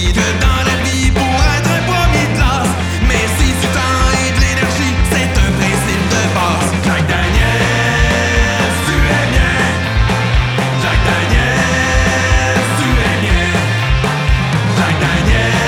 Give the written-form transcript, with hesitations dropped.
dit que dans la vie, pour être un premier de classe, mais si du temps et de l'énergie, c'est un principe de base. Jack Daniels, tu es bien. Jack Daniels, tu es bien. Jack Daniels.